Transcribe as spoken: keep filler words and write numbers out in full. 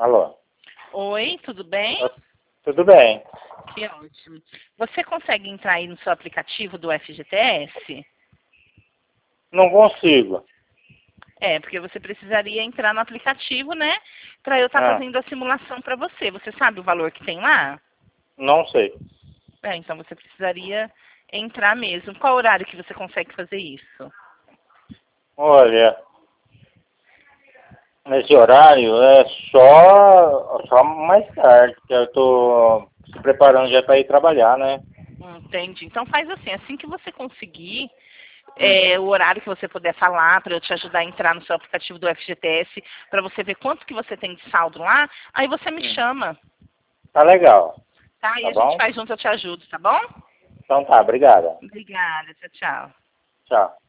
Alô? Oi, tudo bem? Tudo bem. Que ótimo. Você consegue entrar aí no seu aplicativo do F G T S? Não consigo. É, porque você precisaria entrar no aplicativo, né? Para eu estar Ah, fazendo a simulação para você. Você sabe o valor que tem lá? não sei. É, então você precisaria entrar mesmo. Qual horário que você consegue fazer isso? Olha, nesse horário é só, só mais tarde, que eu tô se preparando já para ir trabalhar, né? Entendi. Então faz assim, assim que você conseguir, Hum, é, o horário que você puder falar para eu te ajudar a entrar no seu aplicativo do F G T S, para você ver quanto que você tem de saldo lá, aí você me hum. chama, Tá legal, tá? E tá a gente bom? faz junto, eu te ajudo, tá bom? Então tá, obrigada. Obrigada, tchau, tchau. Tchau.